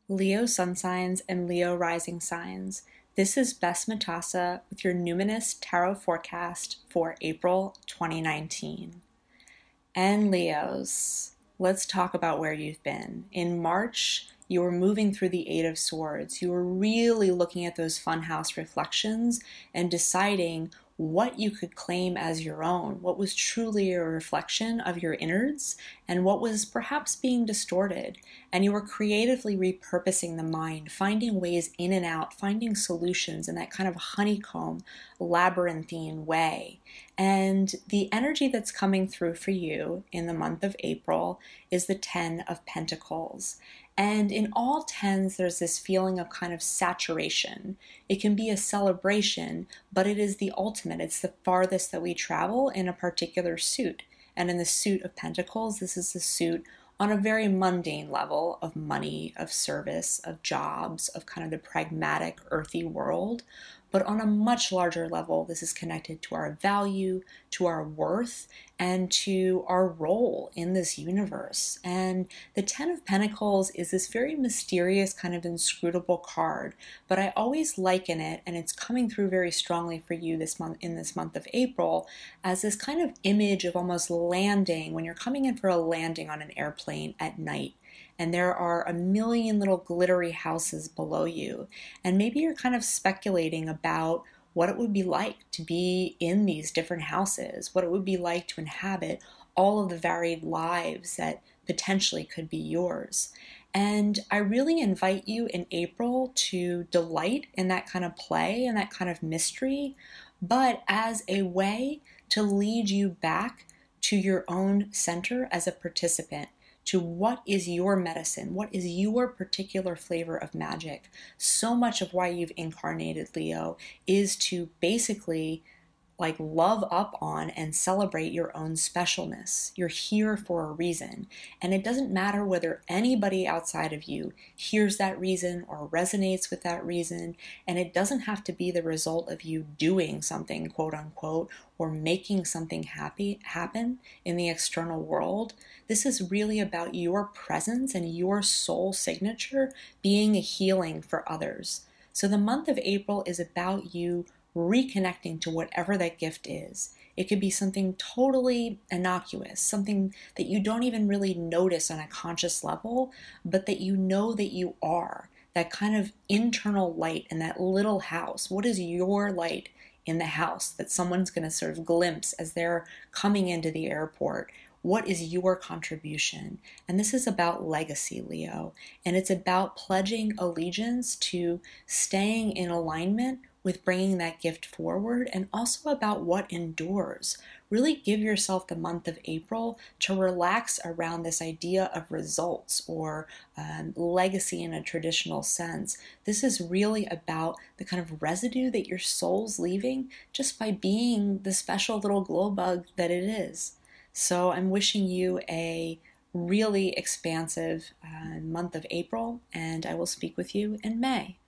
Leo sun signs and Leo rising signs. This is Bess Matassa with your Numinous Tarot forecast for April 2019. And Leos, let's talk about where you've been. In March, you were moving through the Eight of Swords. You were really looking at those funhouse reflections and deciding what you could claim as your own, what was truly a reflection of your innards, and what was perhaps being distorted. And you were creatively repurposing the mind, finding ways in and out, finding solutions in that kind of honeycomb, labyrinthine way. And the energy that's coming through for you in the month of April is the Ten of Pentacles. And in all tens, there's this feeling of kind of saturation. It can be a celebration, but it is the ultimate. It's the farthest that we travel in a particular suit. And in the suit of Pentacles, this is the suit on a very mundane level of money, of service, of jobs, of kind of the pragmatic, earthy world. But on a much larger level, this is connected to our value, to our worth, and to our role in this universe. And the Ten of Pentacles is this very mysterious, kind of inscrutable card, but I always liken it, and it's coming through very strongly for you this month, in this month of April, as this kind of image of almost landing, when you're coming in for a landing on an airplane at night. And there are a million little glittery houses below you. And maybe you're kind of speculating about what it would be like to be in these different houses, what it would be like to inhabit all of the varied lives that potentially could be yours. And I really invite you in April to delight in that kind of play and that kind of mystery, but as a way to lead you back to your own center as a participant, to what is your medicine, what is your particular flavor of magic. So much of why you've incarnated, Leo, is to basically love up on and celebrate your own specialness. You're here for a reason. And it doesn't matter whether anybody outside of you hears that reason or resonates with that reason. And it doesn't have to be the result of you doing something, quote unquote, or making something happen in the external world. This is really about your presence and your soul signature being a healing for others. So the month of April is about you reconnecting to whatever that gift is. It could be something totally innocuous, something that you don't even really notice on a conscious level, but that you know that you are. That kind of internal light in that little house. What is your light in the house that someone's going to sort of glimpse as they're coming into the airport? What is your contribution? And this is about legacy, Leo. And it's about pledging allegiance to staying in alignment with bringing that gift forward, and also about what endures. Really give yourself the month of April to relax around this idea of results or legacy in a traditional sense. This is really about the kind of residue that your soul's leaving just by being the special little glow bug that it is. So I'm wishing you a really expansive month of April, and I will speak with you in May.